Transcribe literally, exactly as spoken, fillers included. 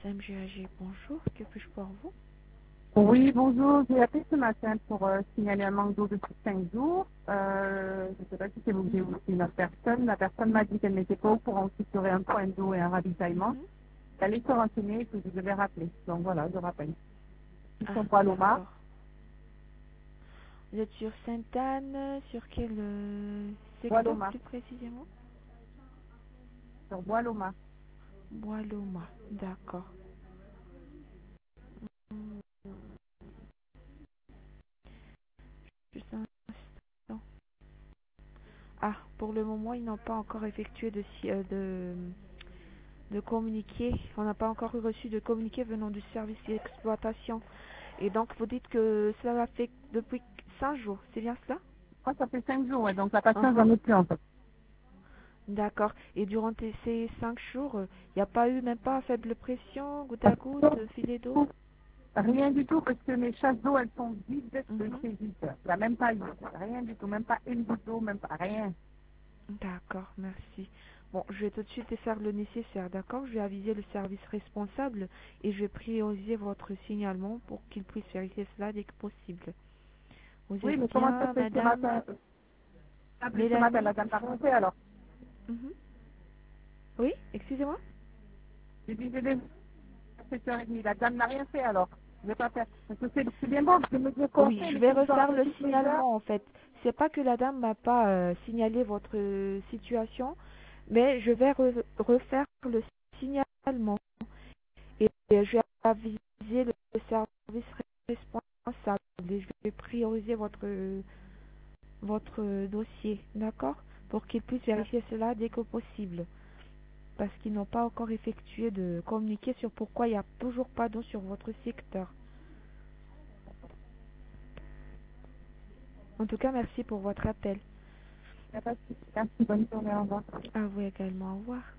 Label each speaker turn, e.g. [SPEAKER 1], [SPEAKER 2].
[SPEAKER 1] M G A G, bonjour, que puis-je pour vous?
[SPEAKER 2] Oui, bonjour. J'ai appelé ce matin pour euh, signaler un manque d'eau depuis cinq jours. Euh, je ne sais pas si c'est vous
[SPEAKER 1] Mhm,
[SPEAKER 2] ou si une autre personne. La personne m'a dit qu'elle n'était pas au courant qu'il y aurait un point d'eau et un ravitaillement.
[SPEAKER 1] mhm.
[SPEAKER 2] Elle est se renseigner et que je devais rappeler. Donc voilà, je rappelle. Ils
[SPEAKER 1] Ah,
[SPEAKER 2] sont pas à Loma,
[SPEAKER 1] d'accord. Vous êtes sur Sainte-Anne, sur quel euh,
[SPEAKER 2] Bois
[SPEAKER 1] secteur
[SPEAKER 2] Loma,
[SPEAKER 1] plus précisément?
[SPEAKER 2] sur Bois Loma.
[SPEAKER 1] Bois-Loma, d'accord. Hmm, juste un instant. Ah, pour le moment, ils n'ont pas encore effectué de, si- euh, de, de communiqué. On n'a pas encore reçu de communiqué venant du service d'exploitation. Et donc, vous dites que cela fait depuis cinq jours, c'est bien cela?
[SPEAKER 2] Moi, ça fait cinq jours, ouais, donc la patience,
[SPEAKER 1] Uhum.
[SPEAKER 2] j'en ai plus en fait.
[SPEAKER 1] D'accord. Et durant tes- ces cinq jours, il n'y a pas eu même pas faible pression, goutte à goutte, euh, filet d'eau?
[SPEAKER 2] Rien du tout, parce que mes chasses d'eau, elles sont vides de
[SPEAKER 1] Mhm.
[SPEAKER 2] chez vide. Il n'y a même pas eu. Rien du tout, même pas une goutte d'eau, même pas rien.
[SPEAKER 1] D'accord, merci. Bon, je vais tout de suite faire le nécessaire, d'accord? Je vais aviser le service responsable et je vais prioriser votre signalement pour qu'il puisse vérifier cela dès que possible. Vous
[SPEAKER 2] Oui,
[SPEAKER 1] êtes
[SPEAKER 2] mais comment ça
[SPEAKER 1] bien,
[SPEAKER 2] se fait ce
[SPEAKER 1] madame
[SPEAKER 2] matin? Appelé ce matin,
[SPEAKER 1] Mélanie?
[SPEAKER 2] la dame n'a rien fait alors.
[SPEAKER 1] Mhm. Oui, excusez-moi?
[SPEAKER 2] J'ai dit, j'ai des sept heures trente, la dame n'a rien fait alors. Je vais pas faire. Parce que c'est c'est bien bon, je me dire qu'on
[SPEAKER 1] Oui,
[SPEAKER 2] fait,
[SPEAKER 1] je
[SPEAKER 2] mais
[SPEAKER 1] vais
[SPEAKER 2] que je dois
[SPEAKER 1] refaire
[SPEAKER 2] rappeler
[SPEAKER 1] le
[SPEAKER 2] toutes les heures.
[SPEAKER 1] signalement en fait. C'est pas que la dame m'a pas euh, signalé votre euh, situation, mais je vais re- refaire le signalement et, et je vais aviser le service responsable et je vais prioriser votre votre euh, dossier, d'accord? Pour qu'ils puissent vérifier cela dès que possible. Parce qu'ils n'ont pas encore effectué de communiqué sur pourquoi il n'y a toujours pas d'eau sur votre secteur. En tout cas, merci pour votre appel.
[SPEAKER 2] Il n'y a pas de souci. Merci, bonne journée, au revoir.
[SPEAKER 1] À vous également. Au revoir.